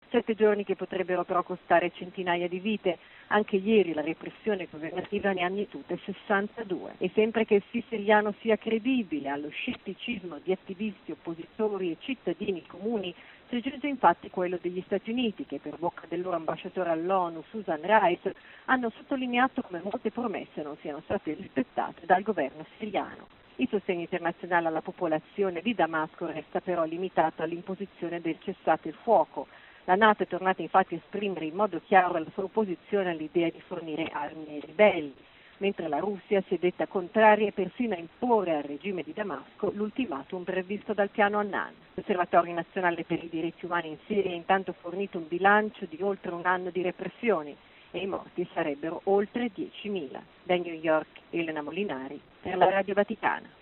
7 giorni che potrebbero però costare centinaia di vite. Anche ieri la repressione governativa ne ha mietute 62. E sempre che il sì siriano sia credibile allo scetticismo di attivisti, oppositori e cittadini comuni, si aggiunge infatti quello degli Stati Uniti, che per bocca del loro ambasciatore all'ONU, Susan Rice, hanno sottolineato come molte promesse non siano state rispettate dal governo siriano. Il sostegno internazionale alla popolazione di Damasco resta però limitato all'imposizione del cessate il fuoco. La NATO è tornata infatti a esprimere in modo chiaro la sua opposizione all'idea di fornire armi ai ribelli, mentre la Russia si è detta contraria persino a imporre al regime di Damasco l'ultimatum previsto dal piano Annan. L'Osservatorio nazionale per i diritti umani in Siria ha intanto fornito un bilancio di oltre un anno di repressioni e i morti sarebbero oltre 10.000. Da New York, Elena Molinari per la Radio Vaticana.